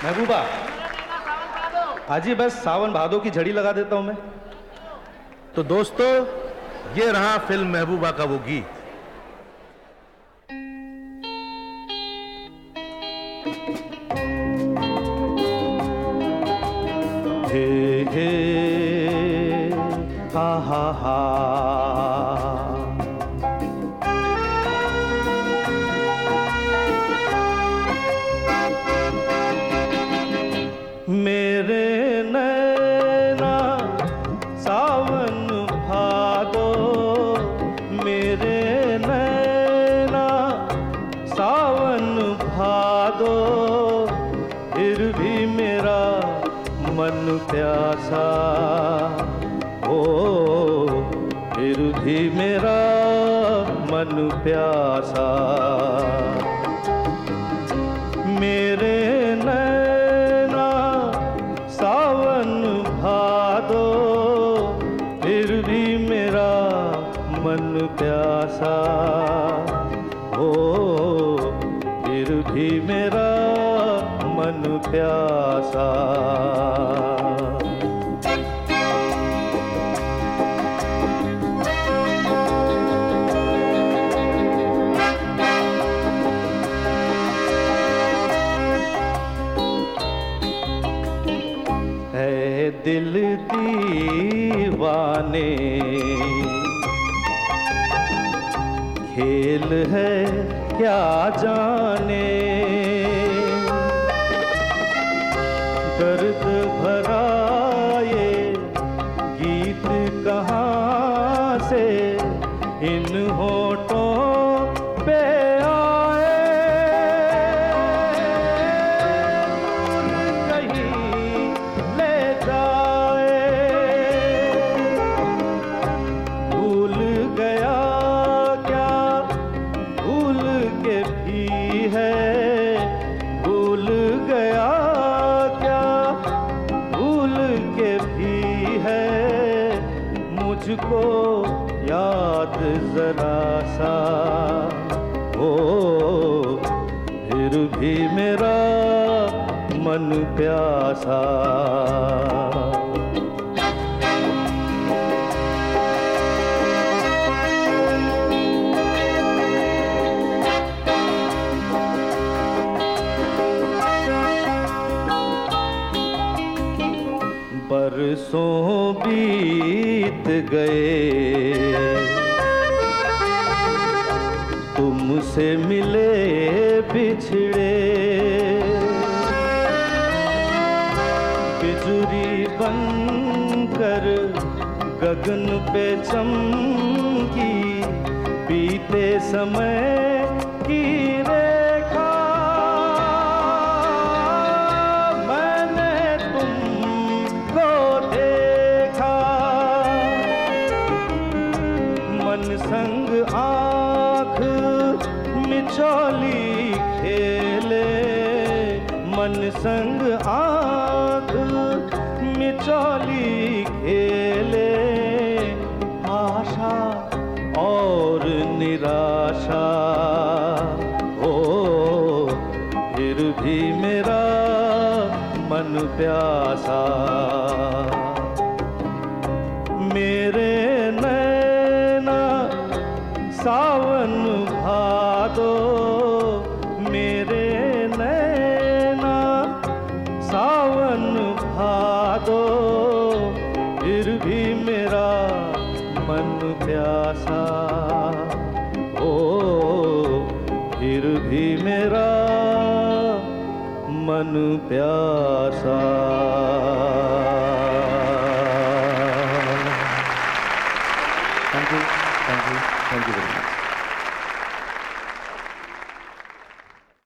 महबूबा, हाजी बस सावन भादो की झड़ी लगा देता हूं मैं। तो दोस्तों, ये रहा फिल्म महबूबा का वो गीत। हे हे हा हा हा, मेरे नैना सावन भादो, मेरे नैना सावन भादो, फिर भी मेरा मन प्यासा, ओ फिर भी मेरा मन प्यासा। मेरे नैना सावन भादो, फिर भी मेरा मन प्यासा, ओ फिर भी मेरा मन प्यासा। है दिल दीवाने, खेल है क्या जाने, दर्द भरा ये गीत कहाँ से इन होठों पे आए। दूर कहीं ले जाए, भूल गया क्या भूल के भी है, भूल गया क्या भूल के भी है, मुझको याद जरा सा, ओ फिर भी मेरा मन प्यासा। बरसों बीत गए, तुमसे मिले बिछड़े, बिजुरी बनकर गगन पे चमकी, बीते समय की रेखा, मैंने तुमको देखा, मन संग आँख मिचौली खेले, मन संग आँख मिचौली खेले, आशा और निराशा, ओ फिर भी मेरा मन प्यासा। मेरे नैना सावन भादो, मेरे नैना सावन भादो, फिर भी मेरा मन प्यासा, ओ फिर भी मेरा मन प्यासा। Thank you, thank you, thank you very much.